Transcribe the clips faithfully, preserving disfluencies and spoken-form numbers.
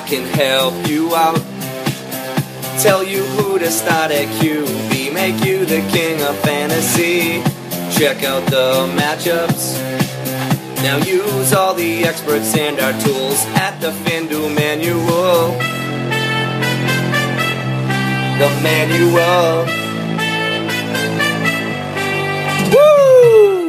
can help you out. Tell you who to start at Q B, make you the king of fantasy. Check out the matchups. Now use all the experts and our tools at the FanDuel Manual. The Manual. Woo!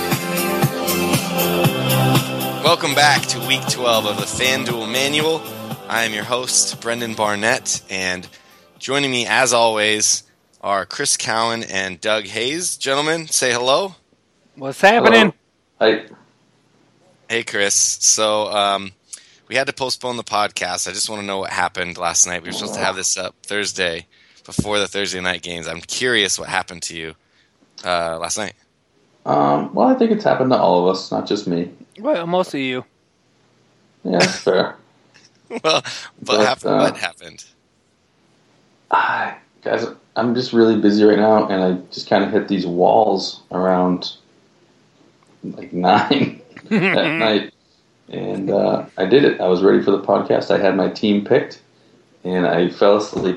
Welcome back to Week twelve of the FanDuel Manual. I am your host, Brendan Barnett, and joining me, as always, are Chris Cowan and Doug Hayes. Gentlemen, say hello. What's happening? Hello. Hi. Hey, Chris. So um, we had to postpone the podcast. I just want to know what happened last night. We were supposed to have this up Thursday before the Thursday night games. I'm curious what happened to you uh, last night. Um, well, I think it's happened to all of us, not just me. Well, most of you. Yeah, that's fair. well, but, but hap- uh, what happened? Ah, guys, I'm just really busy right now, and I just kind of hit these walls around like nine at night. And uh, I did it. I was ready for the podcast. I had my team picked, and I fell asleep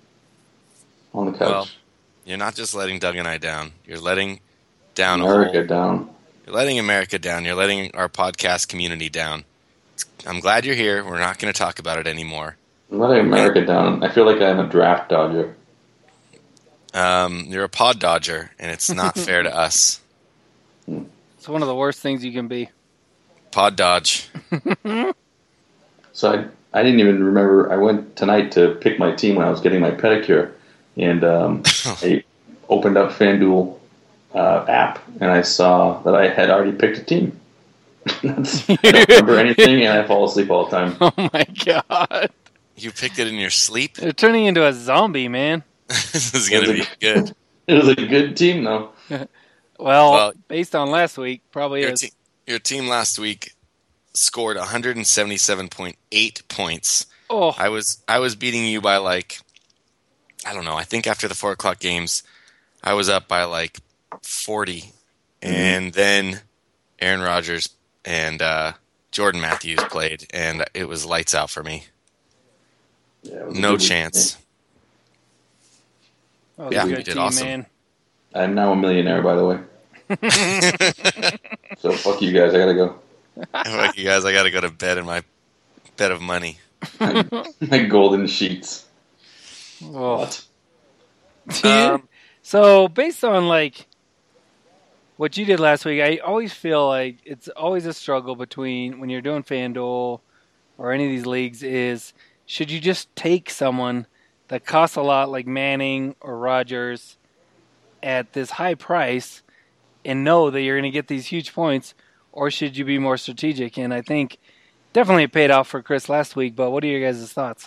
on the couch. Well, you're not just letting Doug and I down. You're letting down America a whole, down. You're letting America down. You're letting our podcast community down. I'm glad you're here. We're not going to talk about it anymore. I'm letting America down. I feel like I'm a draft dodger. Um, you're a pod dodger, and it's not fair to us. It's one of the worst things you can be. Pod dodge. So I, I didn't even remember. I went tonight to pick my team when I was getting my pedicure, and um, I opened up FanDuel uh, app, and I saw that I had already picked a team. That's, I don't remember anything, and I fall asleep all the time. Oh my god! You picked it in your sleep? You're turning into a zombie, man. This is going to be good. It was a good team, though. well, Well, based on last week, probably Your, is. te- your team last week scored one hundred seventy-seven point eight points. Oh, I was I was beating you by like, I don't know, I think after the four o'clock games, I was up by like forty. Mm-hmm. And then Aaron Rodgers and uh, Jordan Matthews played, and it was lights out for me. Yeah, it was a No good chance. oh yeah, good you did team, awesome. man. I'm now a millionaire, by the way. So fuck you guys. I gotta go. Fuck you guys, I got to go to bed in my bed of money. My, my golden sheets. Oh. What? Um, so, based on like what you did last week, I always feel like it's always a struggle between when you're doing FanDuel or any of these leagues is should you just take someone that costs a lot like Manning or Rodgers at this high price and know that you're going to get these huge points, or should you be more strategic? And I think definitely it paid off for Chris last week, but what are your guys' thoughts?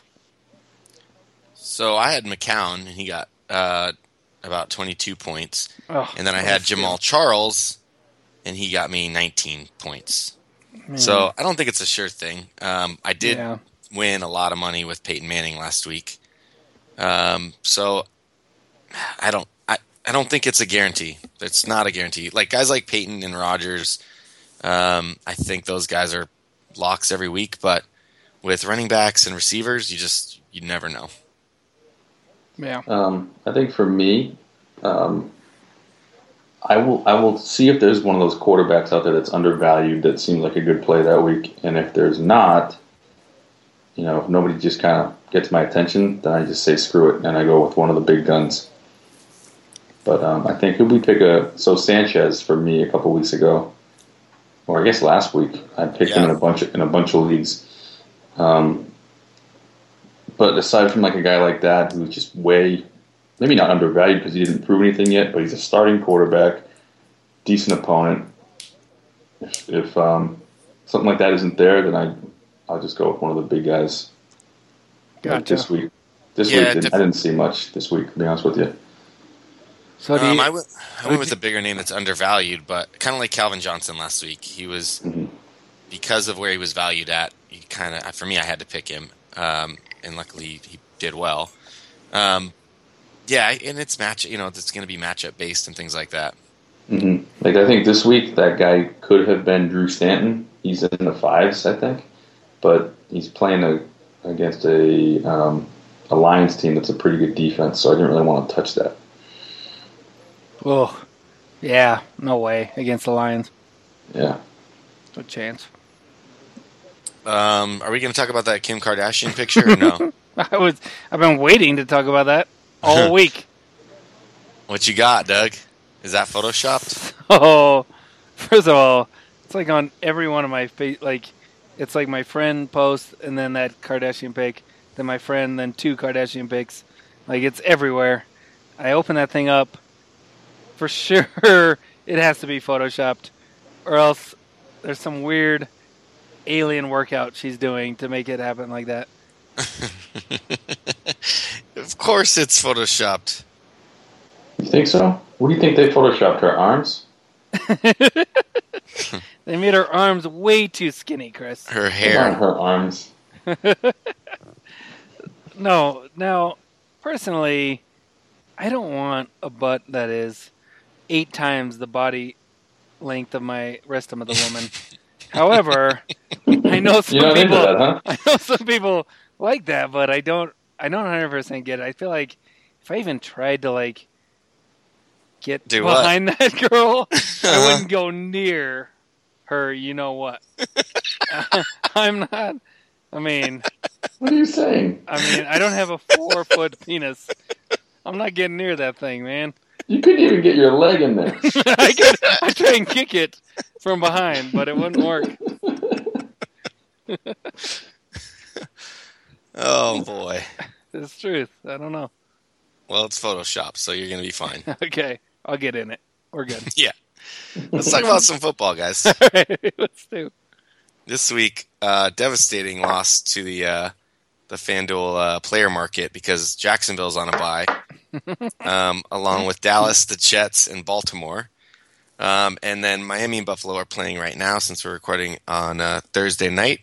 So I had McCown, and he got uh, about twenty-two points. Oh, and then I had Jamal Charles, and he got me nineteen points. Man. So I don't think it's a sure thing. Um, I did Yeah. win a lot of money with Peyton Manning last week. Um, so I don't I, I don't think it's a guarantee. It's not a guarantee. Like guys like Peyton and Rodgers, um, I think those guys are locks every week. But with running backs and receivers, you just you never know. Yeah. Um, I think for me, um, I will I will see if there's one of those quarterbacks out there that's undervalued that seems like a good play that week, and if there's not, you know, if nobody just kind of gets my attention, then I just say screw it and I go with one of the big guns. But um, I think if we pick a so Sanchez for me a couple weeks ago, or I guess last week, I picked Yeah. him in a bunch of, in a bunch of leagues. Um, but aside from like a guy like that who's just way, maybe not undervalued because he didn't prove anything yet, but he's a starting quarterback, decent opponent. If, if um, something like that isn't there, then I I'll just go with one of the big guys. Like Gotcha. this week, this Yeah, week didn't, def- I didn't see much this week. To be honest with you, So do Um, you, I went, I went with a bigger name that's undervalued, but kind of like Calvin Johnson last week. He was, Mhm. because of where he was valued at, he kind of, for me, I had to pick him. Um, and luckily he did well. Um, yeah, and it's match, you know, it's going to be matchup based and things like that. mm-hmm. Like I think this week that guy could have been Drew Stanton. He's in the fives, I think, but he's playing a, against a um, a Lions team that's a pretty good defense, so I didn't really want to touch that. Oh, yeah, no way against the Lions. Yeah. No chance. Um, are we going to talk about that Kim Kardashian picture or no? I was. I've been waiting to talk about that all week. What you got, Doug? Is that photoshopped? Oh, first of all, it's like on every one of my face. Like, it's like my friend posts, and then that Kardashian pic, then my friend, then two Kardashian pics. Like, it's everywhere. I open that thing up. For sure, it has to be photoshopped, or else there's some weird alien workout she's doing to make it happen like that. Of course it's photoshopped. You think so? What do you think they photoshopped? Her arms? They made her arms way too skinny, Chris. Her Not hair. her arms. No, now, personally, I don't want a butt that is eight times the body length of my rest of the woman. However, I know some You're not people. into that, huh? I know some people like that, but I don't. I don't one hundred percent get it. I feel like if I even tried to like get Do what? behind that girl, I wouldn't go near her. You know what? I'm not. I mean, What are you saying? I mean, I don't have a four foot penis. I'm not getting near that thing, man. You couldn't even get your leg in there. I could. I try and kick it from behind, but it wouldn't work. Oh, boy. It's the truth. I don't know. Well, it's Photoshop, so you're going to be fine. Okay, I'll get in it. We're good. Yeah. Let's talk about some football, guys. All right, let's do. This week, uh, devastating loss to the uh, the FanDuel uh, player market because Jacksonville's on a bye, um, along with Dallas, the Jets, and Baltimore. Um, and then Miami and Buffalo are playing right now since we're recording on uh, Thursday night.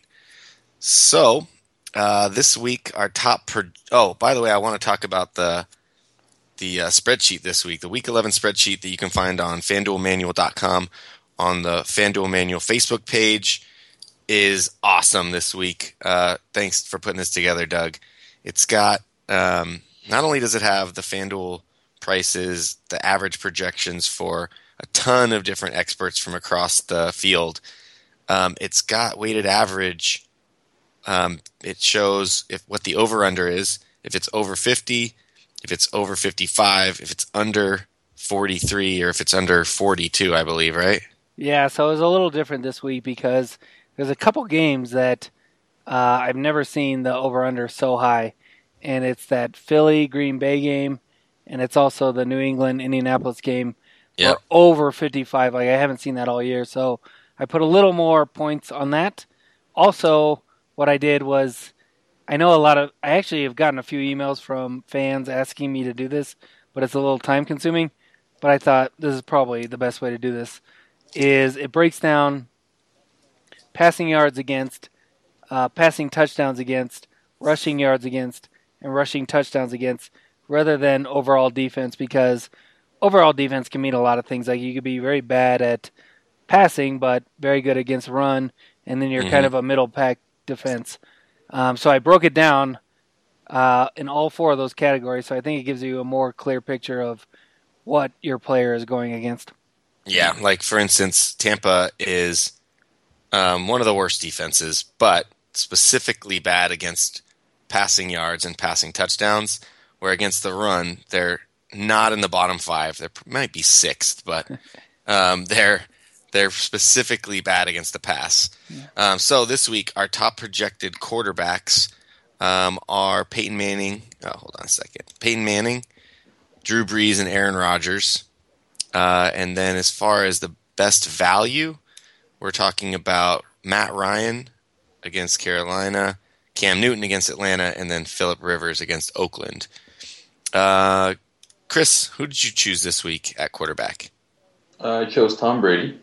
So uh, this week, our top... Pro- oh, by the way, I want to talk about the the uh, spreadsheet this week, the Week eleven spreadsheet that you can find on FanDuel Manual dot com on the FanDuel Manual Facebook page is awesome this week. Uh, thanks for putting this together, Doug. It's got... Um, not only does it have the FanDuel prices, the average projections for a ton of different experts from across the field. Um, it's got weighted average. Um, it shows if what the over-under is, if it's over fifty, if it's over fifty-five, if it's under forty-three, or if it's under forty-two, I believe, right? Yeah, so it was a little different this week because there's a couple games that uh, I've never seen the over-under so high. And it's that Philly-Green Bay game, and it's also the New England-Indianapolis game. Yep. For over fifty-five. Like, I haven't seen that all year, so I put a little more points on that. Also, what I did was, I know a lot of, I actually have gotten a few emails from fans asking me to do this, but it's a little time-consuming. But I thought this is probably the best way to do this, is it breaks down passing yards against, uh, passing touchdowns against, rushing yards against, and rushing touchdowns against, rather than overall defense, because overall defense can mean a lot of things. Like, you could be very bad at passing, but very good against run, and then you're mm-hmm. kind of a middle pack defense. Um, so I broke it down uh, in all four of those categories, so I think it gives you a more clear picture of what your player is going against. Yeah, like, for instance, Tampa is um, one of the worst defenses, but specifically bad against passing yards and passing touchdowns, where against the run, they're not in the bottom five. They might be sixth, but um, they're they're specifically bad against the pass. Yeah. Um, so this week, our top projected quarterbacks um, are Peyton Manning. Oh, hold on a second. Peyton Manning, Drew Brees, and Aaron Rodgers. Uh, and then as far as the best value, we're talking about Matt Ryan against Carolina, Cam Newton against Atlanta, and then Phillip Rivers against Oakland. Uh, Chris, who did you choose this week at quarterback? Uh, I chose Tom Brady.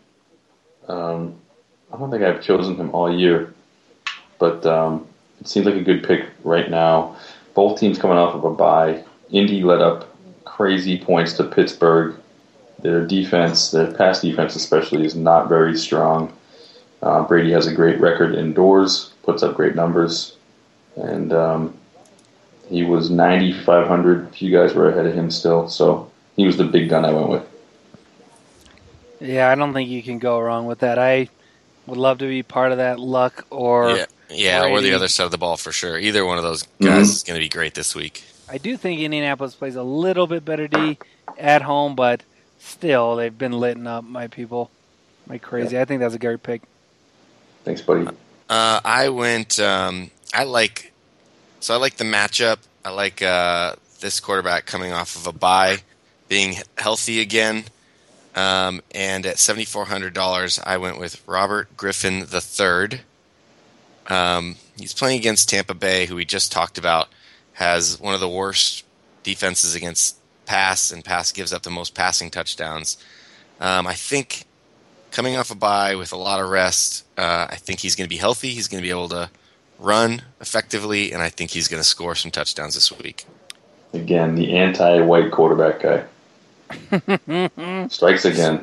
Um, I don't think I've chosen him all year, but um, it seems like a good pick right now. Both teams coming off of a bye. Indy let up crazy points to Pittsburgh. Their defense, their pass defense especially, is not very strong. Uh, Brady has a great record indoors, puts up great numbers. and um, he was ninety-five hundred. You guys were ahead of him still, so he was the big gun I went with. Yeah, I don't think you can go wrong with that. I would love to be part of that Luck or Yeah, yeah, or the Brady. other side of the ball for sure. Either one of those guys Mm-hmm. is going to be great this week. I do think Indianapolis plays a little bit better D at home, but still, they've been litting up my people like crazy. I think that's a great pick. Thanks, buddy. Uh, I went. Um, I like. So I like the matchup. I like uh, this quarterback coming off of a bye, being healthy again. Um, and at seventy four hundred dollars, I went with Robert Griffin the third. Um, he's playing against Tampa Bay, who we just talked about, has one of the worst defenses against pass, and pass gives up the most passing touchdowns. Um, I think coming off a bye with a lot of rest, uh, I think he's going to be healthy. He's going to be able to run effectively, and I think he's going to score some touchdowns this week. Again, the anti-white quarterback guy. Strikes again.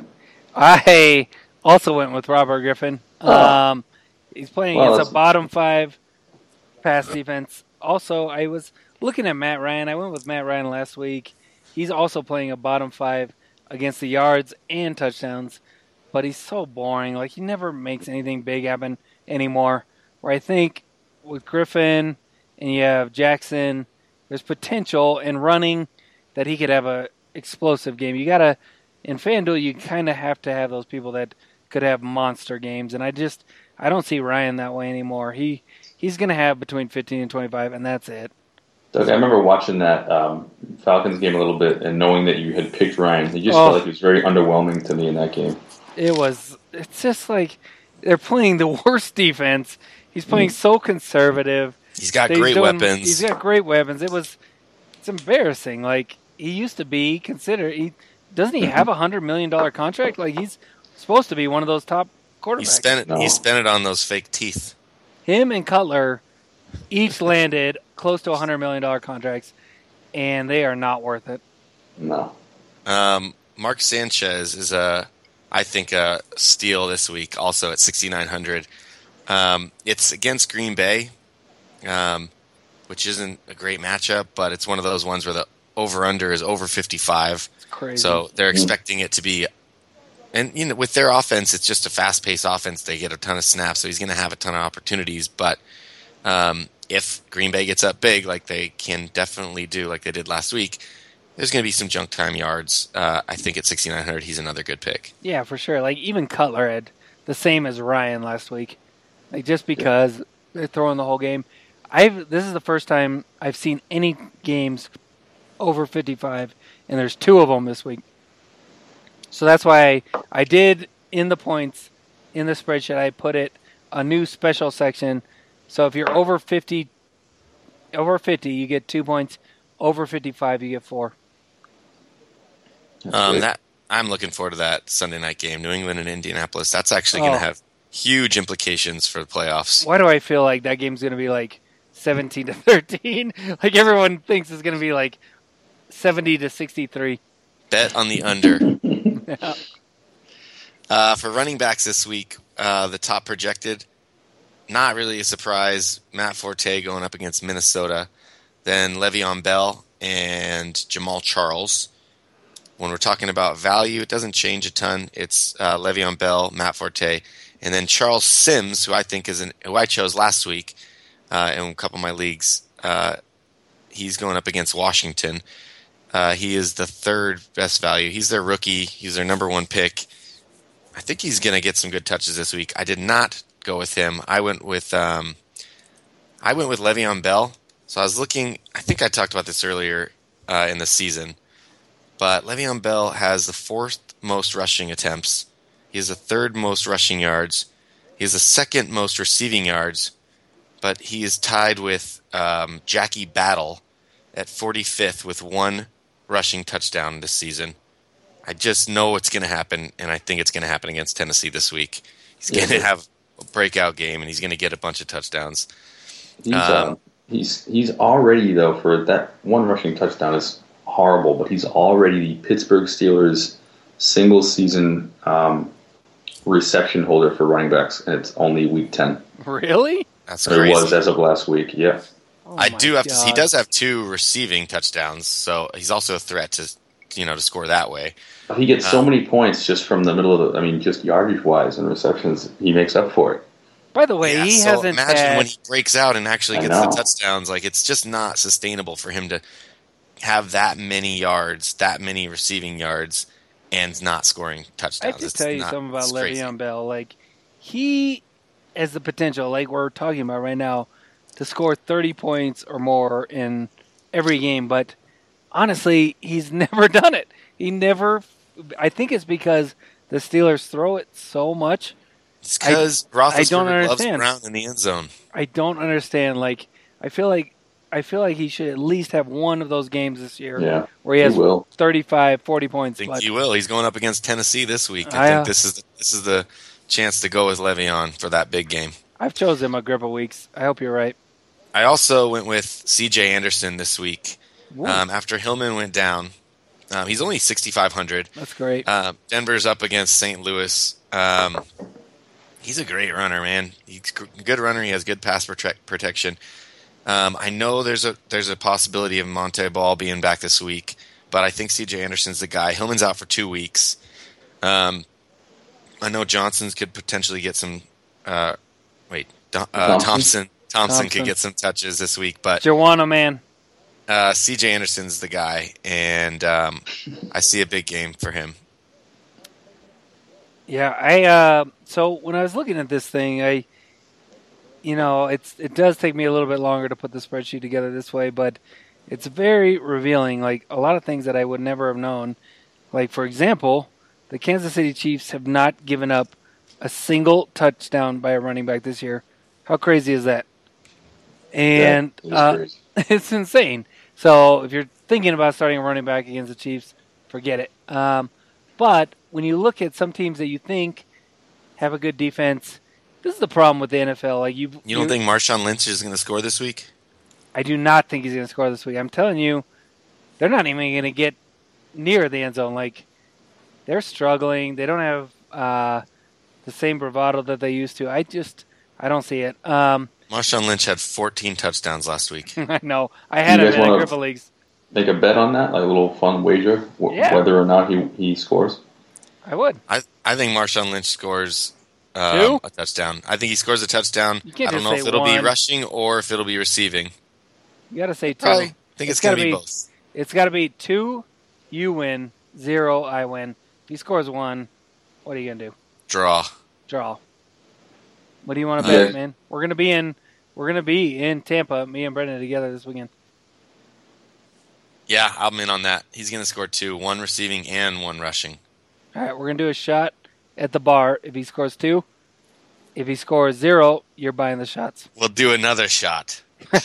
I also went with Robert Griffin. Oh. Um, he's playing Well, against that's- a bottom five pass defense. Also, I was looking at Matt Ryan. I went with Matt Ryan last week. He's also playing a bottom five against the yards and touchdowns, but he's so boring. Like, he never makes anything big happen anymore. Where I think with Griffin and you have Jackson, there's potential in running that he could have a explosive game. You gotta in FanDuel, you kind of have to have those people that could have monster games, and I just I don't see Ryan that way anymore. He he's gonna have between fifteen and twenty-five, and that's it. Doug, I remember watching that um, Falcons game a little bit and knowing that you had picked Ryan. He just Oh. felt like he was very underwhelming to me in that game. It was. It's just like they're playing the worst defense. He's playing so conservative. He's got He's great doing- weapons. He's got great weapons. It was. It's embarrassing. Like, he used to be considered. He doesn't he have a hundred million dollar contract? Like, he's supposed to be one of those top quarterbacks. He spent it. No. He spent it on those fake teeth. Him and Cutler each landed close to a hundred million dollar contracts, and they are not worth it. No. Um, Mark Sanchez is a, I think, a steal this week. Also at sixty nine hundred. Um, it's against Green Bay, um, which isn't a great matchup, but it's one of those ones where the over under is over fifty five. It's crazy. So they're expecting it to be, and you know, with their offense, it's just a fast paced offense. They get a ton of snaps, so he's going to have a ton of opportunities. But um, if Green Bay gets up big, like they can definitely do, like they did last week, there's going to be some junk time yards. Uh, I think at sixty nine hundred, he's another good pick. Yeah, for sure. Like, even Cutler had the same as Ryan last week. Like, just because they're throwing the whole game. I've this is the first time I've seen any games over fifty-five, and there's two of them this week. So that's why I, I did, in the points, in the spreadsheet, I put it a new special section. So if you're over fifty, over fifty, you get two points. Over fifty-five, you get four. That's Um, great. that I'm looking forward to that Sunday night game, New England and Indianapolis. That's actually going Oh. to have huge implications for the playoffs. Why do I feel like that game's going to be like seventeen to thirteen? Like, everyone thinks it's going to be like seventy to sixty-three. Bet on the under. Yeah. Uh, for running backs this week, uh, the top projected, not really a surprise. Matt Forte going up against Minnesota. Then Le'Veon Bell and Jamal Charles. When we're talking about value, it doesn't change a ton. It's uh, Le'Veon Bell, Matt Forte, and then Charles Sims, who I think is an, who I chose last week uh, in a couple of my leagues. Uh, he's going up against Washington. Uh, he is the third best value. He's their rookie. He's their number one pick. I think he's going to get some good touches this week. I did not go with him. I went with um, I went with Le'Veon Bell. So I was looking. I think I talked about this earlier uh, in the season, but Le'Veon Bell has the fourth most rushing attempts. He has the third most rushing yards. He has the second most receiving yards, but he is tied with um, Jackie Battle at forty-fifth with one rushing touchdown this season. I just know it's going to happen, and I think it's going to happen against Tennessee this week. He's going to Yeah. have a breakout game, and he's going to get a bunch of touchdowns. He's, Um, uh, he's he's already, though, for that one rushing touchdown is horrible, but he's already the Pittsburgh Steelers single season um, reception holder for running backs, and it's only week ten. Really? That's Or it crazy. was as of last week, yeah. Oh I my do have to. He God. does have two receiving touchdowns, so he's also a threat to, you know, to score that way. He gets so Um, many points just from the middle of the. I mean, just yardage wise and receptions, he makes up for it. By the way, yeah, he so hasn't imagine had. when he breaks out and actually I gets the know. touchdowns. Like, it's just not sustainable for him to have that many yards, that many receiving yards, and not scoring I touchdowns. have to It's tell you not, something about it's crazy. Le'Veon Bell. Like, he has the potential, like we're talking about right now, to score thirty points or more in every game. But honestly, he's never done it. He never. I think it's because the Steelers throw it so much. It's because Roethlisberger don't loves understand. Brown in the end zone. I don't understand. Like, I feel like I feel like he should at least have one of those games this year Yeah, where he has he will. thirty-five, forty points. I think But he will. He's going up against Tennessee this week. I, I, think uh, this is the, this is the chance to go with Le'Veon for that big game. I've chosen a grip of weeks. I hope you're right. I also went with C J Anderson this week. Woo. Um, after Hillman went down, um, he's only sixty-five hundred. That's great. Uh, Denver's up against Saint Louis. Um, he's a great runner, man. He's a good runner. He has good pass protect, protection. Um, I know there's a there's a possibility of Monte Ball being back this week, but I think C J Anderson's the guy. Hillman's out for two weeks. Um, I know Johnson's could potentially get some. Uh, wait, uh, Thompson? Thompson. Thompson Thompson. could get some touches this week, but Joanna, man. uh, C J Anderson's the guy, and um, I see a big game for him. Yeah, I. Uh, so when I was looking at this thing, I, you know, it's it does take me a little bit longer to put the spreadsheet together this way, but it's very revealing. Like a lot of things that I would never have known. Like for example, the Kansas City Chiefs have not given up a single touchdown by a running back this year. How crazy is that? And That is uh, crazy. it's insane. So if you're thinking about starting a running back against the Chiefs, forget it. Um, but when you look at some teams that you think have a good defense, this is the problem with the N F L. Like you, You don't think Marshawn Lynch is going to score this week? I do not think he's going to score this week. I'm telling you, they're not even going to get near the end zone. Like they're struggling. They don't have uh, the same bravado that they used to. I just, I don't see it. Um, Marshawn Lynch had fourteen touchdowns last week. I know. I had You him guys in a wanna- grip of leagues. Make a bet on that, like a little fun wager, wh- Yeah. whether or not he, he scores. I would. I I think Marshawn Lynch scores um, Two? a touchdown. I think he scores a touchdown. You can't I don't just know say if it'll one. be rushing or if it'll be receiving. You got to say two. Probably. I think It's it's, going gotta to be be- both. It's got to be two, you win, zero, I win. If he scores one, what are you gonna do? Draw. Draw. What do you want to Yeah. bet, man? We're gonna be in. We're gonna be in Tampa. Me and Brendan together this weekend. Yeah, I'm in on that. He's going to score two, one receiving and one rushing. All right, we're gonna do a shot at the bar. If he scores two, if he scores zero, you're buying the shots. We'll do another shot.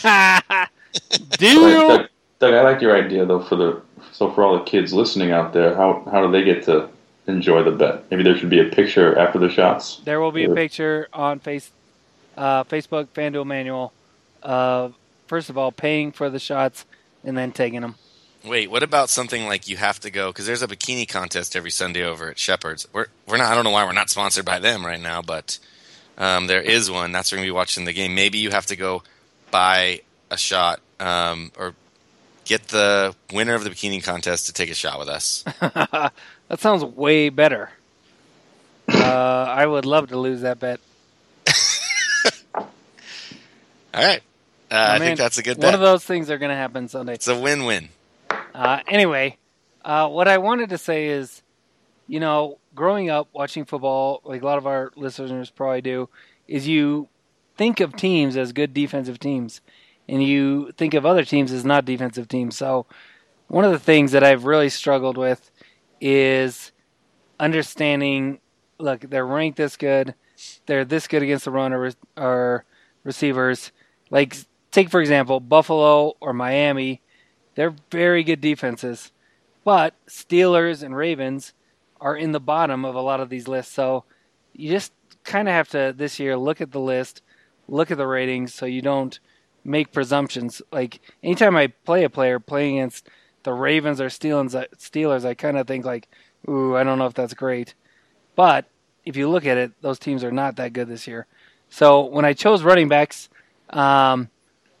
Deal. Doug, Doug, I like your idea though. For the so for all the kids listening out there, how how do they get to enjoy the bet? Maybe there should be a picture after the shots. There will be a Or- picture on face, uh, Facebook FanDuel Manual. Uh, first of all, paying for the shots and then taking them. Wait, what about something like you have to go because there's a bikini contest every Sunday over at Shepherd's. We're we're not. I don't know why we're not sponsored by them right now, but um, there is one. That's where we're gonna be watching the game. Maybe you have to go buy a shot um, or get the winner of the bikini contest to take a shot with us. That sounds way better. Uh, I would love to lose that bet. All right, uh, I mean, think that's a good One bet. of those things are going to happen Sunday. It's a win-win. Uh, anyway, uh, what I wanted to say is, you know, growing up watching football, like a lot of our listeners probably do, is you think of teams as good defensive teams, and you think of other teams as not defensive teams. So one of the things that I've really struggled with is understanding, look, they're ranked this good, they're this good against the run or, or receivers. Like, take, for example, Buffalo or Miami. They're very good defenses. But Steelers and Ravens are in the bottom of a lot of these lists. So you just kind of have to, this year, look at the list, look at the ratings so you don't make presumptions. Like, anytime I play a player playing against the Ravens or Steelers, Steelers I kind of think like, ooh, I don't know if that's great. But if you look at it, those teams are not that good this year. So when I chose running backs, um,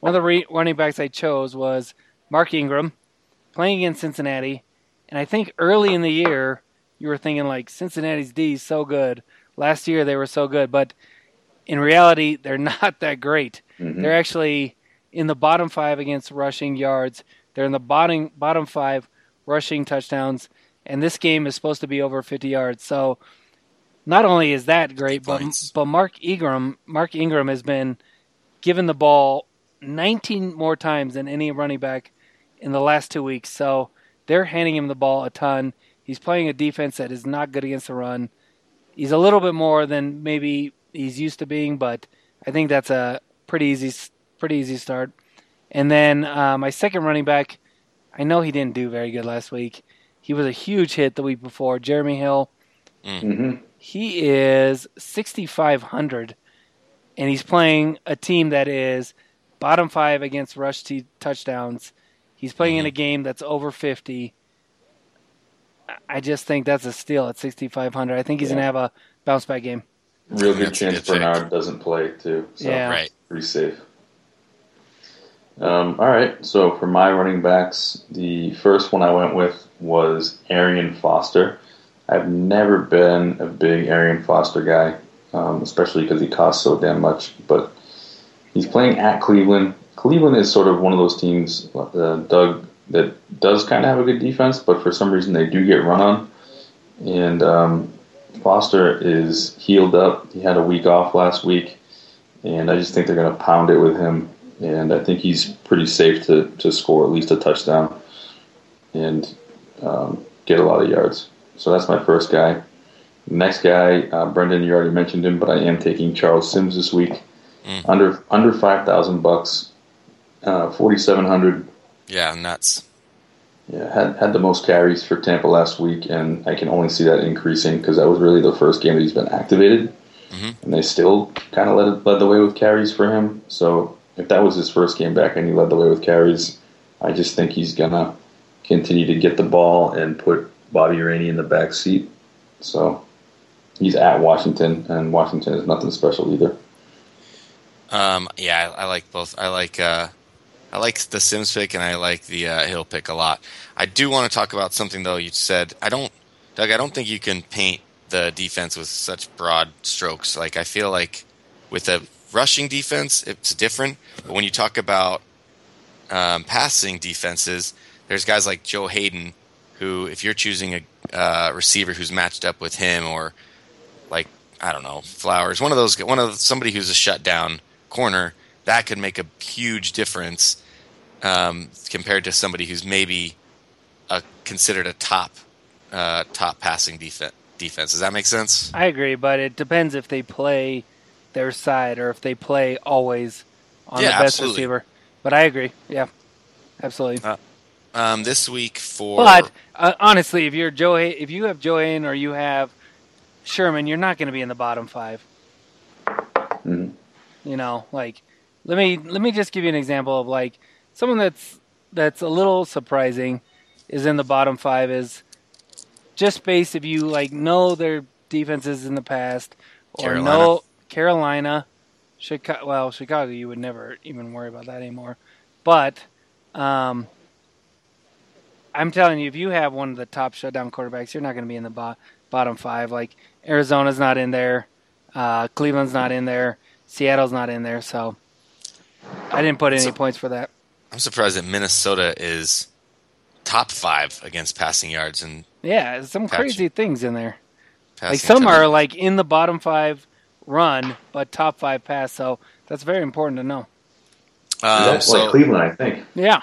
one of the re- running backs I chose was Mark Ingram, playing against Cincinnati. And I think early in the year, you were thinking, like, Cincinnati's D is so good. Last year they were so good. But in reality, they're not that great. Mm-hmm. They're actually in the bottom five against rushing yards. They're in the bottom bottom five rushing touchdowns. And this game is supposed to be over fifty yards. So not only is that great, but, but Mark Ingram, Mark Ingram has been given the ball nineteen more times than any running back in the last two weeks. So they're handing him the ball a ton. He's playing a defense that is not good against the run. He's a little bit more than maybe he's used to being, but I think that's a pretty easy, pretty easy start. And then uh, my second running back, I know he didn't do very good last week. He was a huge hit the week before. Jeremy Hill. Mm-hmm. He is sixty-five hundred, and he's playing a team that is bottom five against rush t- touchdowns. He's playing mm-hmm. in a game that's over fifty. I just think that's a steal at sixty-five hundred. I think he's yeah. going to have a bounce-back game. Real good chance good Bernard doesn't play, too. So yeah. Right. Pretty safe. Um, all right, so for my running backs, the first one I went with was Arian Foster. I've never been a big Arian Foster guy, um, especially because he costs so damn much. But he's playing at Cleveland. Cleveland is sort of one of those teams, uh, Doug, that does kind of have a good defense, but for some reason they do get run on. And um, Foster is healed up. He had a week off last week, and I just think they're going to pound it with him. And I think he's pretty safe to, to score at least a touchdown and um, get a lot of yards. So that's my first guy. Next guy, uh, Brendan, you already mentioned him, but I am taking Charles Sims this week. Mm. Under under five thousand bucks, uh, forty seven hundred. Yeah, nuts. Yeah, had had the most carries for Tampa last week, and I can only see that increasing because that was really the first game that he's been activated, mm-hmm. and they still kind of led led the way with carries for him. So if that was his first game back and he led the way with carries, I just think he's gonna continue to get the ball and put Bobby Rainey in the back seat. So he's at Washington, and Washington is nothing special either. Um, yeah, I, I like both. I like uh, I like the Sims pick, and I like the uh, Hill pick a lot. I do want to talk about something though. You said I don't, Doug. I don't think you can paint the defense with such broad strokes. Like I feel like with a rushing defense, it's different. But when you talk about um, passing defenses, there's guys like Joe Hayden, who, if you're choosing a uh, receiver who's matched up with him, or like I don't know, Flowers, one of those, one of somebody who's a shutdown corner, that could make a huge difference um, compared to somebody who's maybe a, considered a top uh, top passing defense. Defense. Does that make sense? I agree, but it depends if they play their side or if they play always on yeah, the best absolutely. receiver. But I agree. Yeah, absolutely. Uh, um, this week for but uh, honestly, if you're Joe, Hay- if you have Joe Hayden or you have Sherman, you're not going to be in the bottom five. Mm-hmm. You know, like let me let me just give you an example of like someone that's that's a little surprising is in the bottom five is just based if you like know their defenses in the past or Carolina. know Carolina, Chicago. Well, Chicago, you would never even worry about that anymore. But um, I'm telling you, if you have one of the top shutdown quarterbacks, you're not going to be in the bo- bottom five. Like Arizona's not in there, uh, Cleveland's not in there, Seattle's not in there. So I didn't put any so, points for that. I'm surprised that Minnesota is top five against passing yards and yeah, some catching. crazy things in there. Passing like some time. are like in the bottom five run, but top five pass. So that's very important to know. Um, that's so, like Cleveland, I think. Yeah.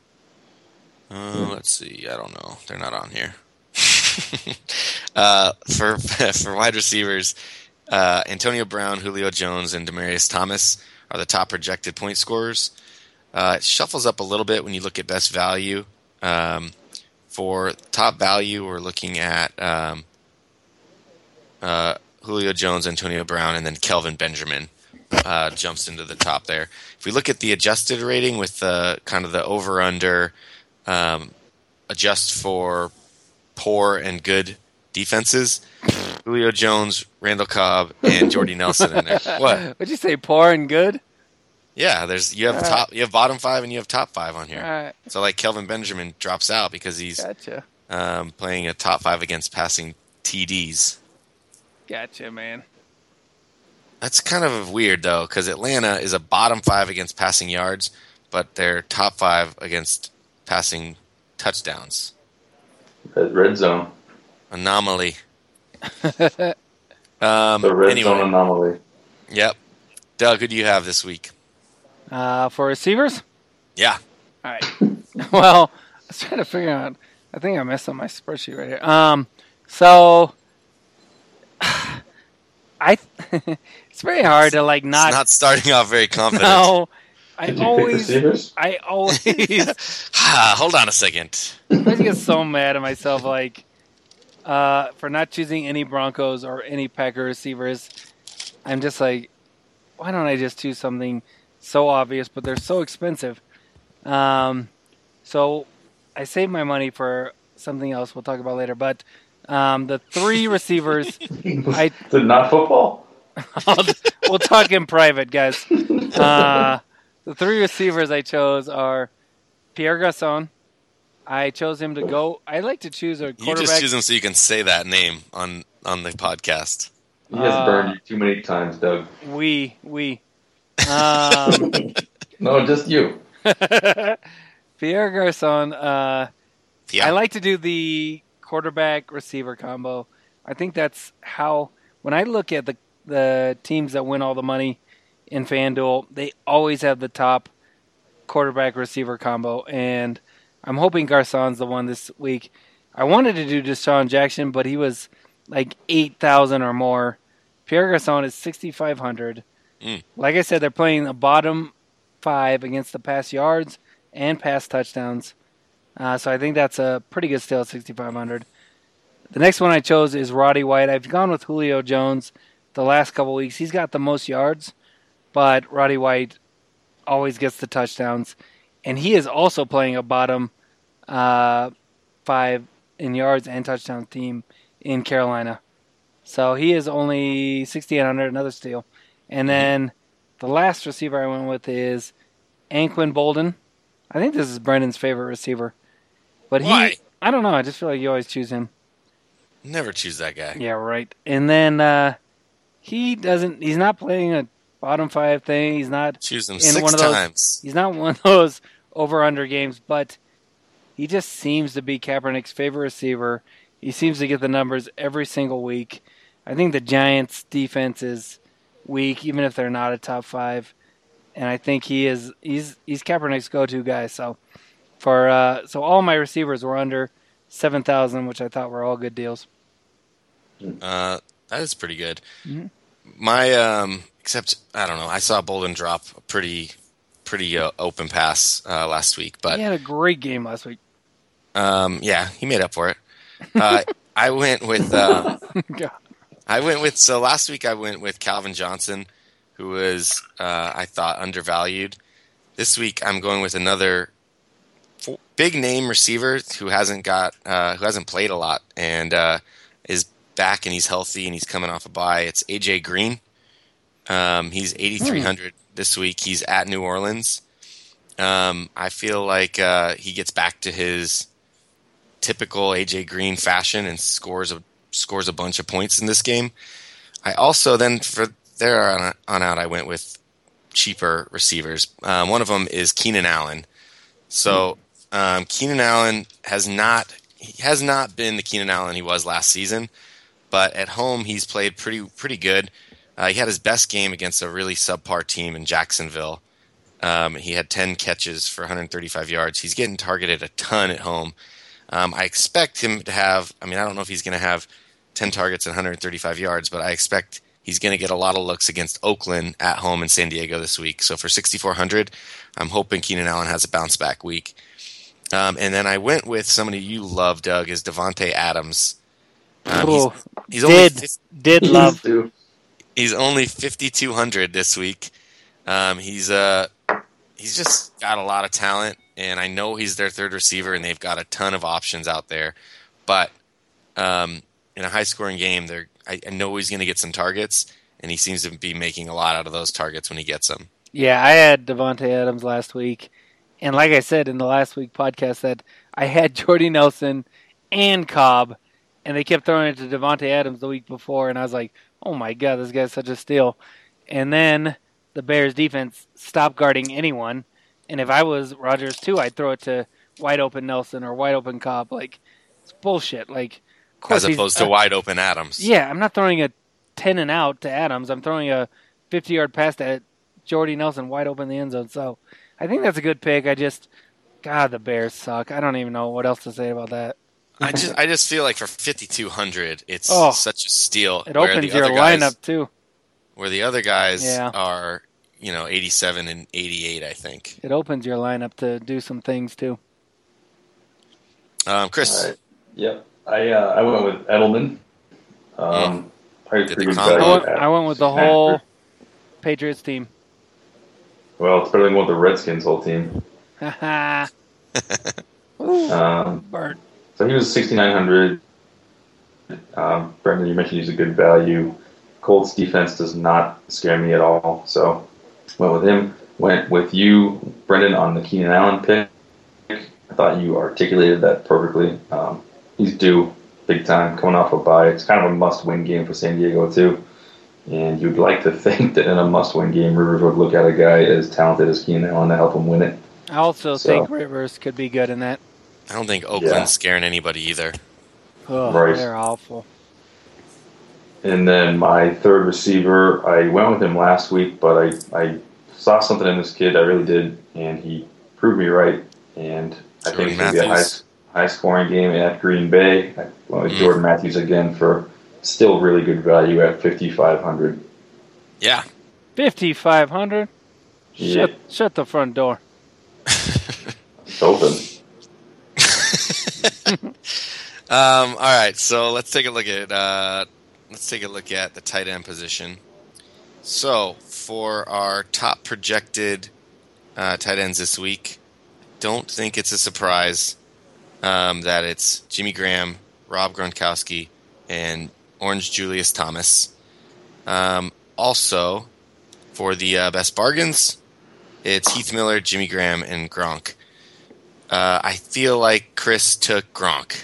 Uh, let's see. I don't know. They're not on here. uh, for for wide receivers, uh, Antonio Brown, Julio Jones, and Demaryius Thomas are the top projected point scorers. Uh, it shuffles up a little bit when you look at best value. Um, for top value, we're looking at um, uh, Julio Jones, Antonio Brown, and then Kelvin Benjamin uh, jumps into the top there. If we look at the adjusted rating with the kind of the over-under, um, adjust for poor and good defenses, Julio Jones, Randall Cobb, and Jordy Nelson in there. What? Would you say poor and good? Yeah, there's you have All right. top, you have bottom five, and you have top five on here. All right. So like Kelvin Benjamin drops out because he's Gotcha. um, playing a top five against passing T Ds. Gotcha, man. That's kind of weird though, because Atlanta is a bottom five against passing yards, but they're top five against passing touchdowns. Red, red zone. Anomaly. um, The red anyway, zone anomaly. Yep. Doug, who do you have this week? Uh, for receivers? Yeah. All right. Well, I was trying to figure out. I think I messed up my spreadsheet right here. Um, so I it's very hard to like not. It's not starting off very confident. No, I Did you pick always, receivers? I always, Ah, hold on a second. I get so mad at myself, like uh, for not choosing any Broncos or any Packer receivers. I'm just like, why don't I just choose something so obvious, but they're so expensive. Um, so I saved my money for something else we'll talk about later. But um, the three receivers, I Did not football? we'll talk in private, guys. Uh, the three receivers I chose are Pierre Garçon. I chose him to go. I like to choose a You quarterback. just choose them so you can say that name on, on the podcast. He has Uh, burned you too many times, Doug. We, we. Um, No, just you. Pierre Garçon. Uh, Yeah. I like to do the quarterback receiver combo. I think that's how, when I look at the the teams that win all the money in FanDuel, they always have the top quarterback receiver combo. And I'm hoping Garcon's the one this week. I wanted to do Deshaun Jackson, but he was like eight thousand or more. Pierre Garçon is sixty-five hundred. Mm. Like I said, they're playing the bottom five against the pass yards and pass touchdowns. Uh, so I think that's a pretty good steal at sixty-five hundred. The next one I chose is Roddy White. I've gone with Julio Jones the last couple weeks. He's got the most yards, but Roddy White always gets the touchdowns. And he is also playing a bottom uh, five in yards and touchdown team in Carolina. So he is only sixty-eight hundred, another steal. And then the last receiver I went with is Anquan Bolden. I think this is Brendan's favorite receiver. But he, Why? I don't know. I just feel like you always choose him. Never choose that guy. Yeah, right. And then uh, he doesn't. He's not playing a bottom five thing. He's not. Choose him in six one of those- times. He's not one of those over under games. But he just seems to be Kaepernick's favorite receiver. He seems to get the numbers every single week. I think the Giants' defense is weak, even if they're not a top five. And I think he is. He's he's Kaepernick's go-to guy. So for uh, so all my receivers were under seven thousand, which I thought were all good deals. Uh, that is pretty good. Mhm. My um, except I don't know. I saw Bolden drop a pretty, pretty uh, open pass uh, last week, but He had a great game last week. um, yeah, he made up for it. Uh, I went with uh, God. I went with so last week I went with Calvin Johnson, who was uh, I thought undervalued. This week I'm going with another f- big name receiver who hasn't got uh, who hasn't played a lot and uh, is back and he's healthy and he's coming off a bye. It's A J Green. Um, he's eighty-three hundred this week. He's at New Orleans. Um, I feel like uh, he gets back to his typical A J Green fashion and scores a scores a bunch of points in this game. I also then for there on, on out I went with cheaper receivers. Um, one of them is Keenan Allen. So um, Keenan Allen has not he has not been the Keenan Allen he was last season, but at home he's played pretty pretty good. Uh, he had his best game against a really subpar team in Jacksonville. Um, he had ten catches for one hundred thirty-five yards. He's getting targeted a ton at home. Um, I expect him to have, I mean, I don't know if he's going to have ten targets and one hundred thirty-five yards, but I expect he's going to get a lot of looks against Oakland at home in San Diego this week. So for sixty-four hundred, I'm hoping Keenan Allen has a bounce back week. Um, and then I went with somebody you love, Doug, is Devontae Adams. Um, he's, Oh, he's only did fif- did love. Dude. he's only fifty-two hundred this week. Um, he's uh he's just got a lot of talent, and I know he's their third receiver, and they've got a ton of options out there. But um, in a high-scoring game, they're I, I know he's going to get some targets, and he seems to be making a lot out of those targets when he gets them. Yeah, I had Devontae Adams last week, and like I said in the last week podcast, that I had Jordy Nelson and Cobb, and they kept throwing it to Devontae Adams the week before, and I was like, "Oh my god, this guy's such a steal!" And then the Bears defense stopped guarding anyone, and if I was Rodgers too, I'd throw it to wide open Nelson or wide open Cobb. Like it's bullshit. Like of course As opposed to uh, wide open Adams. Yeah, I'm not throwing a ten and out to Adams. I'm throwing a fifty yard pass to Jordy Nelson wide open in the end zone. So I think that's a good pick. I just, God, the Bears suck. I don't even know what else to say about that. I just, I just feel like for fifty-two hundred, it's Oh, such a steal. It where opens the your other guys, lineup too. Where the other guys Yeah. are, you know, eighty-seven and eighty-eight, I think. It opens your lineup to do some things too. Um, Chris. All right. Yep. I uh, I went with Edelman. Um, probably Did pretty the good combo- I value went, at I went with the six and a half. whole Patriots team. Well, it's better than going with the Redskins whole team. Haha. Ooh, Um, Bert. so he was sixty-nine hundred. Um, Brendan, you mentioned he's a good value. Colts defense does not scare me at all, so went with him. Went with you, Brendan, on the Keenan Allen pick. I thought you articulated that perfectly. Um, he's due big time, coming off a bye. It's kind of a must-win game for San Diego too. And you'd like to think that in a must-win game, Rivers would look at a guy as talented as Keenan Allen to help him win it. I also So- think Rivers could be good in that. I don't think Oakland's Yeah. scaring anybody either. Oh, Right. they're awful. And then my third receiver, I went with him last week, but I, I saw something in this kid, I really did, and he proved me right. And I think Jordan it's going to be a high, Matthews. high scoring game at Green Bay. I went with Mm. Jordan Matthews again for still really good value at fifty-five hundred. Yeah. fifty-five hundred? Yeah. Shut, shut the front door. It's open. Um, all right, so let's take a look at uh, let's take a look at the tight end position. So for our top projected uh, tight ends this week, don't think it's a surprise um, that it's Jimmy Graham, Rob Gronkowski, and Orange Julius Thomas. Um, also, for the uh, best bargains, it's Heath Miller, Jimmy Graham, and Gronk. Uh, I feel like Chris took Gronk.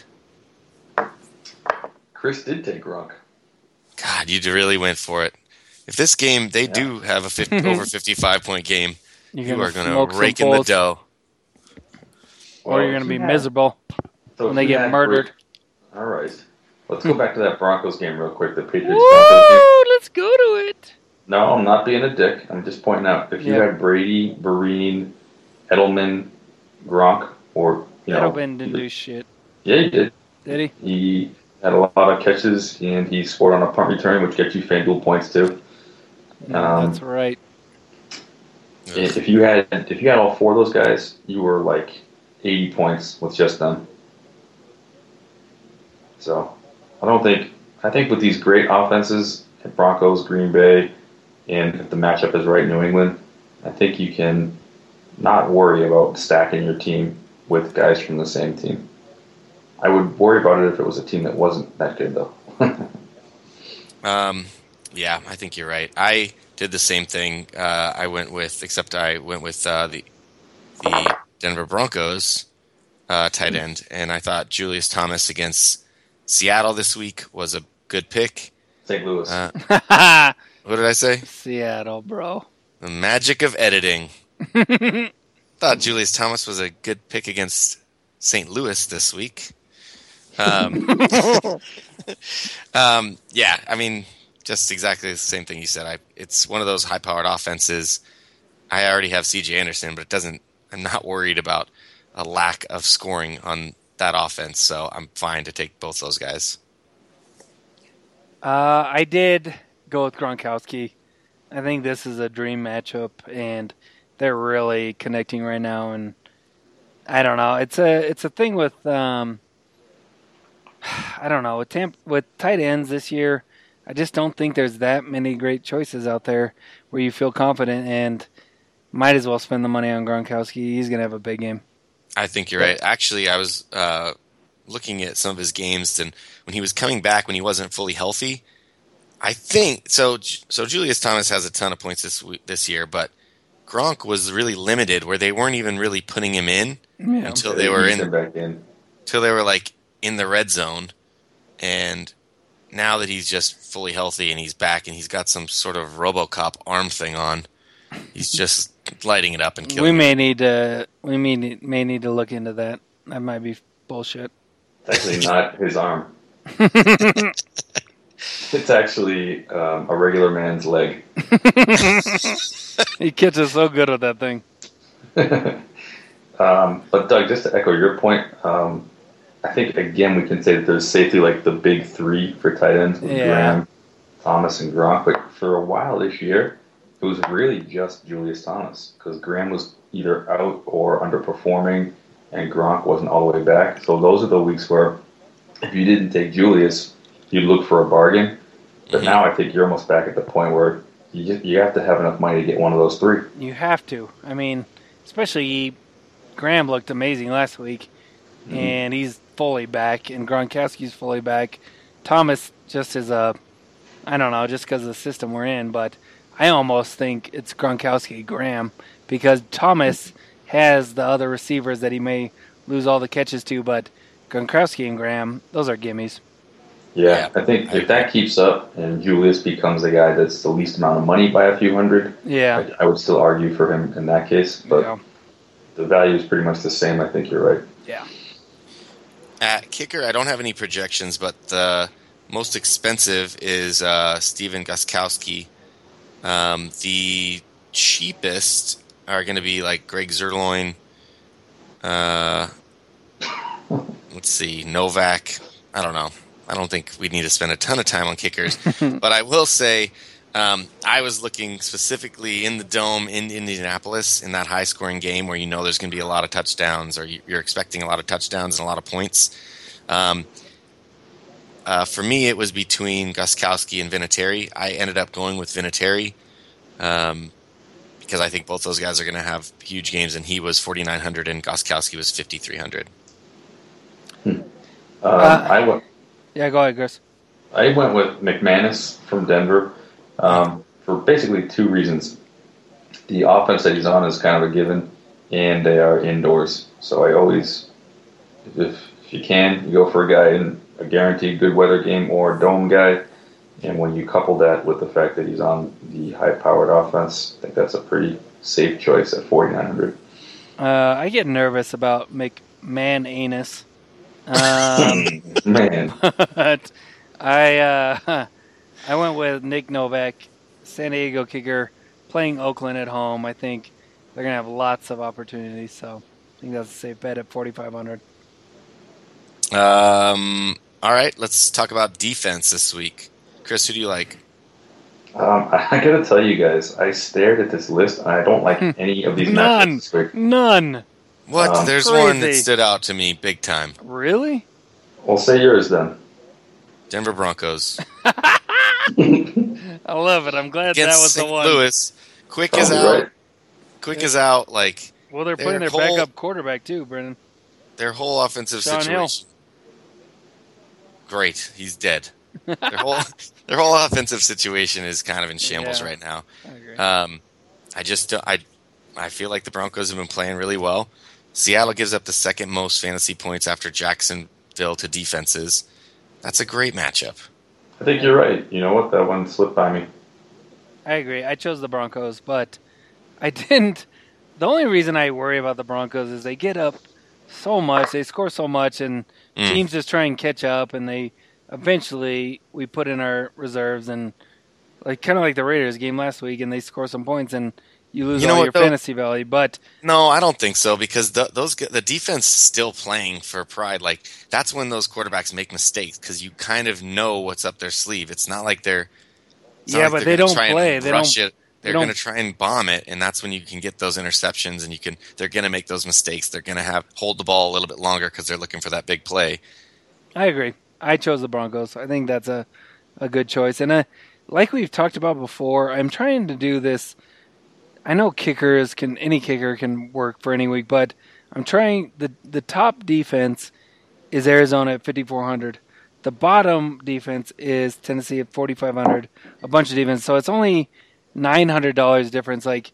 Chris did take Gronk. God, you really went for it. If this game, they Yeah. do have a fifty, over fifty-five point game, You're you gonna are going smoke to some rake in the fools, dough. or you're Well, going to be if you had- miserable so when if they you get had murdered. Bra- All right. Let's go back to that Broncos game real quick. The Patriots Broncos game. Woo! Let's go to it. No, I'm not being a dick. I'm just pointing out if you Yeah. had Brady, Vereen, Edelman, Gronk, or you know, Edelman didn't do shit, yeah, he did. did he? He had a lot of catches and he scored on a punt return, which gets you FanDuel points too. No, Um, that's right. If if you had if you had all four of those guys, you were like eighty points with just them. So I don't think I think with these great offenses, Broncos, Green Bay, and if the matchup is right, New England, I think you can not worry about stacking your team with guys from the same team. I would worry about it if it was a team that wasn't that good, though. Um, yeah, I think you're right. I did the same thing. Uh, I went with, except I went with uh, the the Denver Broncos uh, tight end, and I thought Julius Thomas against Seattle this week was a good pick. Saint Louis. Uh, what did I say? Seattle, bro. The magic of editing. Thought Julius Thomas was a good pick against Saint Louis this week. Um, um, yeah, I mean, just exactly the same thing you said. I, it's one of those high-powered offenses. I already have C J Anderson, but it doesn't. I'm not worried about a lack of scoring on that offense, so I'm fine to take both those guys. Uh, I did go with Gronkowski. I think this is a dream matchup, and they're really connecting right now. And I don't know. It's a it's a thing with um, I don't know with Tampa, with tight ends this year. I just don't think there's that many great choices out there where you feel confident and might as well spend the money on Gronkowski. He's gonna have a big game. I think you're right. Actually, I was uh, looking at some of his games, and when he was coming back, when he wasn't fully healthy, I think so. So Julius Thomas has a ton of points this this year, but Gronk was really limited, where they weren't even really putting him in Yeah. until Yeah, they were eased him in, back in. until they were like in the red zone, and now that he's just fully healthy and he's back and he's got some sort of RoboCop arm thing on, he's just lighting it up and We killing. may it. need to we may need, may need to look into that. That might be bullshit. It's actually not his arm. It's actually um, a regular man's leg. He catches so good with that thing. um, but Doug, just to echo your point, um, I think again we can say that there's safety like the big three for tight ends with Yeah. Graham, Thomas, and Gronk. But for a while this year, it was really just Julius Thomas because Graham was either out or underperforming, and Gronk wasn't all the way back. So those are the weeks where if you didn't take Julius, you'd look for a bargain. But Mhm. now I think you're almost back at the point where you just, you have to have enough money to get one of those three. You have to. I mean, especially Graham looked amazing last week, Mhm. and he's fully back, and Gronkowski's fully back. Thomas just is a, I don't know, just because of the system we're in, but I almost think it's Gronkowski Graham because Thomas has the other receivers that he may lose all the catches to, but Gronkowski and Graham, those are gimmies. Yeah, Yeah, I think I if that keeps up and Julius becomes the guy that's the least amount of money by a few hundred, Yeah. I, I would still argue for him in that case. But Yeah. the value is pretty much the same. I think you're right. Yeah. At kicker, I don't have any projections, but the most expensive is uh, Steven Gostkowski. Um, the cheapest are going to be like Greg Zerloin. Uh, let's see, Novak. I don't know. I don't think we need to spend a ton of time on kickers, but I will say um, I was looking specifically in the Dome in Indianapolis in that high-scoring game where you know there's going to be a lot of touchdowns or you're expecting a lot of touchdowns and a lot of points. Um, uh, for me, it was between Gostkowski and Vinatieri. I ended up going with Vinatieri um, because I think both those guys are going to have huge games, and he was forty-nine hundred and Gostkowski was fifty-three hundred. Um, Uh, I went. Yeah, go ahead, Chris. I went with McManus from Denver um, for basically two reasons. The offense that he's on is kind of a given, and they are indoors. So I always, if, if you can, you go for a guy in a guaranteed good weather game or a dome guy. And when you couple that with the fact that he's on the high-powered offense, I think that's a pretty safe choice at forty-nine hundred. Uh, I get nervous about McManus. Um, Man, but I uh, I went with Nick Novak, San Diego kicker, playing Oakland at home. I think they're gonna have lots of opportunities, so I think that's a safe bet at forty-five hundred. Um, all right, let's talk about defense this week. Chris, who do you like? um, I, I gotta tell you guys, I stared at this list and I don't like any of these matchups None, this week. none. What? Um, There's one that crazy. stood out to me big time. Really? Well, say yours then. Denver Broncos I love it. I'm glad that against was the Saint one. Louis. Quick is Probably out. right. Quick is out. Like Well, they're Their playing their whole- backup quarterback too, Brennan. their whole offensive Sean Hill. situation. Great, he's dead. Their whole their whole offensive situation is kind of in shambles Yeah. right now. I agree. Um, I just don't- I I feel like the Broncos have been playing really well. Seattle gives up the second most fantasy points after Jacksonville to defenses. That's a great matchup. I think you're right. You know what? That one slipped by me. I agree. I chose the Broncos, but I didn't. The only reason I worry about the Broncos is they get up so much, they score so much, and Mm. teams just try and catch up, and they eventually we put in our reserves and like kind of like the Raiders game last week, and they score some points, and you lose You know all what, your though? fantasy value. But No, I don't think so because the, those the defense is still playing for pride. Like that's when those quarterbacks make mistakes because you kind of know what's up their sleeve. It's not like they're it's not Yeah, like but they're they gonna don't try and play. They rush don't- it. They're don't- going to try and bomb it, and that's when you can get those interceptions. And you can they're going to make those mistakes. They're going to have hold the ball a little bit longer because they're looking for that big play. I agree. I chose the Broncos. I think that's a, a good choice. And uh, like we've talked about before, I'm trying to do this. I know kickers can any kicker can work for any week, but I'm trying the the top defense is Arizona at fifty-four hundred. The bottom defense is Tennessee at forty-five hundred. A bunch of defense, so it's only nine hundred dollars difference. Like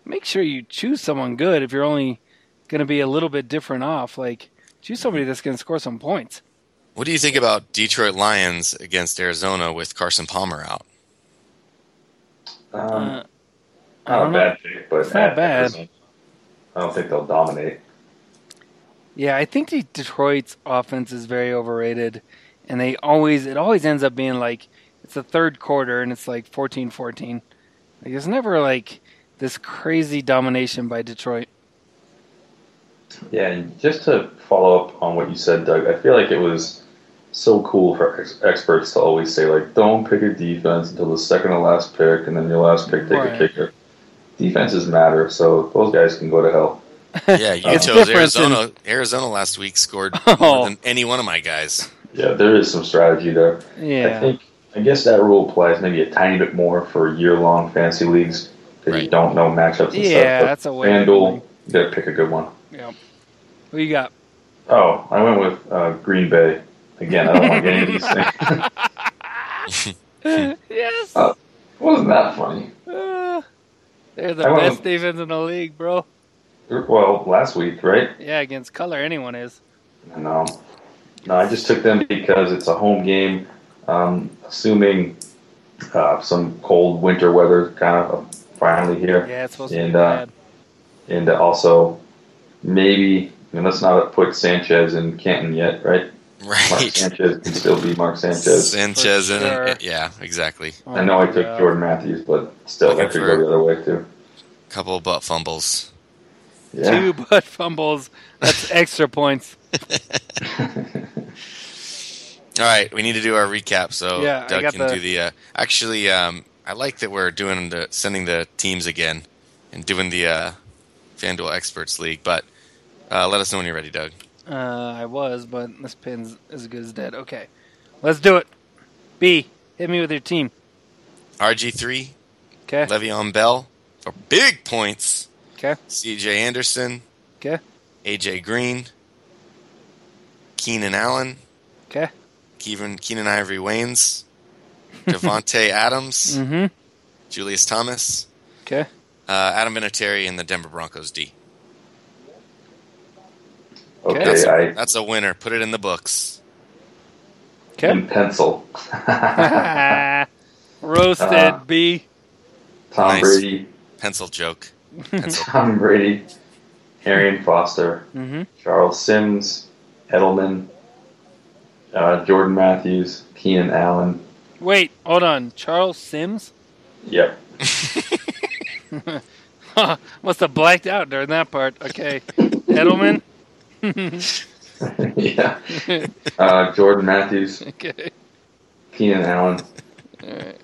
make sure you choose someone good if you're only going to be a little bit different off. Like, choose somebody that's going to score some points. What do you think about Detroit Lions against Arizona with Carson Palmer out? Um, Uh, I not a don't know. bad pick, but It's not at bad. Arizona, I don't think they'll dominate. Yeah, I think the Detroit's offense is very overrated, and they always it always ends up being like it's the third quarter and it's like fourteen fourteen. Like, it's never like this crazy domination by Detroit. Yeah, and just to follow up on what you said, Doug, I feel like it was so cool for ex- experts to always say, like, don't pick a defense until the second to last pick, and then your last pick, take Right. a kicker. Defenses matter, so those guys can go to hell. Yeah, you It's chose different Arizona. Arizona last week scored Oh. more than any one of my guys. Yeah, there is some strategy there. Yeah. I think, I guess that rule applies maybe a tiny bit more for year-long fantasy leagues because you Right. don't know matchups and Yeah, stuff. But that's a way. FanDuel, you gotta pick a good one. Yeah. Who you got? Oh, I went with uh, Green Bay. Again, I don't like any of these things. Yes. Uh, Wasn't that funny? Uh, they're the I went best with- defense in the league, bro. Well, last week, right? Yeah, against color, anyone is. No. No, I just took them because it's a home game. Um, assuming uh, some cold winter weather kind of finally here. Yeah, it's supposed to And, be uh, bad. And also, maybe, I mean, let's not put Sanchez in Canton yet, right? Mark Right. Sanchez can still be Mark Sanchez. Sanchez For in sure. it. Yeah, exactly. Oh I know I my took God. Jordan Matthews, but still, Looking that could for- go the other way, too. Couple of butt fumbles. Yeah. Two butt fumbles. That's extra points. All right, we need to do our recap, so Yeah, I Doug got can the- do the. Uh, actually, um, I like that we're doing the sending the teams again and doing the uh, FanDuel Experts League. But uh, let us know when you're ready, Doug. Uh, I was, but this pin's as good as dead. Okay. Let's do it. B, hit me with your team. R G three, Okay. Le'Veon Bell for big points. Okay. C J Anderson, Okay. A J Green, Keenan Allen, Okay. Keenan Keenan Ivory Waynes, Devontae Adams, Mm-hmm. Julius Thomas, Okay. uh, Adam Vinatieri, and the Denver Broncos D. Okay, That's, I a, that's a winner. Put it in the books. Okay. in pencil. Roasted, Uh, B. Tom Nice. Brady, Pencil joke. Pencil. Tom Brady, Arian Foster, Mm-hmm. Charles Sims, Edelman, uh, Jordan Matthews, Keenan Allen. Wait, hold on. Charles Sims? Yep. Must have blacked out during that part. Okay. Edelman? yeah. Uh, Jordan Matthews, Okay. Keenan Allen. Alright.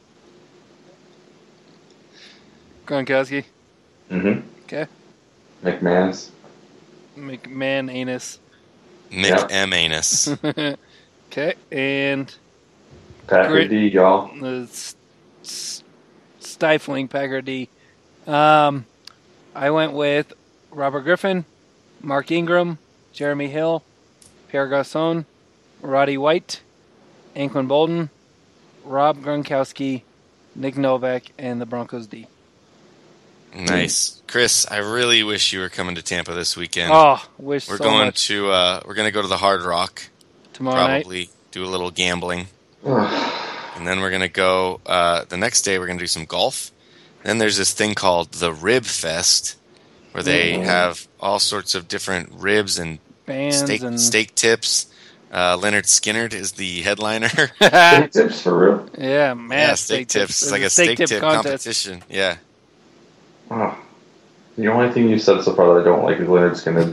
Gronkowski. Mm-hmm. Okay. McManus. McMahon anus. Mick Yep. M. Anus. Okay. And Packer Great. D, y'all. the s- s- stifling Packer D. Um, I went with Robert Griffin, Mark Ingram, Jeremy Hill, Pierre Garcon, Roddy White, Anquan Bolden, Rob Gronkowski, Nick Novak, and the Broncos D. Nice. Chris, I really wish you were coming to Tampa this weekend. Oh, wish we're so going much. to uh, we're going to go to the Hard Rock. Tomorrow Probably do a little gambling. And then we're going to go uh, the next day we're going to do some golf. Then there's this thing called the Rib Fest where they Mm. have all sorts of different ribs and Bands steak and steak tips. Uh, Leonard Skinnerd is the headliner. Steak tips for real? yeah, man. yeah, steak, tips. It's There's like a steak, tip tip contest. competition. Yeah. Oh. The only thing you've said so far that I don't like is Leonard Skinner.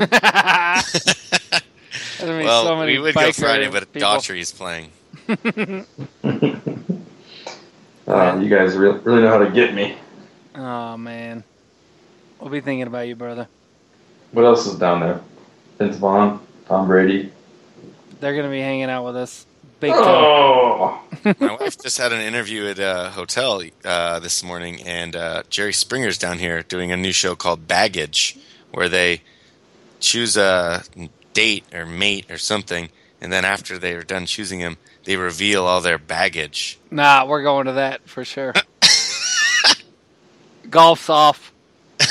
There's gonna be Well, so many we would go biker Friday, but people. Daughtry is playing. uh, you guys re- really know how to get me. Oh man, we'll be thinking about you, brother. What else is down there? Vince Vaughn, Tom Brady. They're gonna be hanging out with us, big time. Oh, My wife just had an interview at a hotel uh, this morning, and uh, Jerry Springer's down here doing a new show called Baggage, where they choose a date or mate or something, and then after they're done choosing him, they reveal all their baggage. Nah, we're going to that for sure. Golf's off.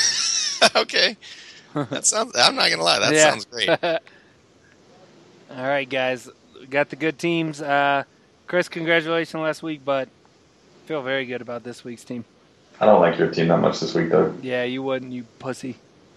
Okay. That sounds. I'm not gonna lie. That Yeah. sounds great. All right, guys. We got the good teams. Uh, Chris, congratulations last week, but I feel very good about this week's team. I don't like your team that much this week, though. Yeah, you wouldn't, you pussy.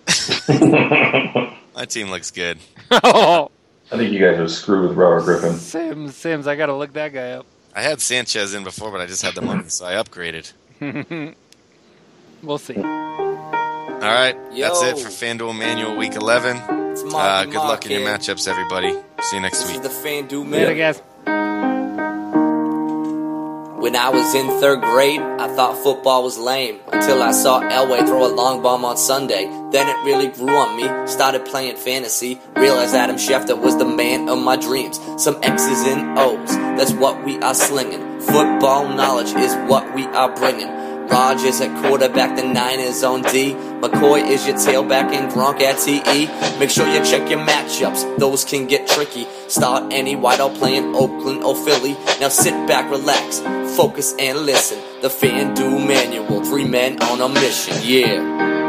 My team looks good. Oh, I think you guys are screwed with Robert Griffin. Sims, Sims, I gotta look that guy up. I had Sanchez in before, but I just had the money, so I upgraded. We'll see. All right, Yo. that's it for FanDuel Manual Week eleven. It's Uh, Mark good luck in your Market. matchups, everybody. See you next This is week. the FanDuel Later, man. guys. When I was in third grade, I thought football was lame until I saw Elway throw a long bomb on Sunday. Then it really grew on me, started playing fantasy, realized Adam Schefter was the man of my dreams. Some X's and O's, that's what we are slinging. Football knowledge is what we are bringing. Raj is at quarterback, the Niners on D. McCoy is your tailback and Gronk at T E. Make sure you check your matchups, those can get tricky. Start any wideout playing Oakland or Philly. Now sit back, relax, focus and listen. The FanDuel Manual, three men on a mission, yeah.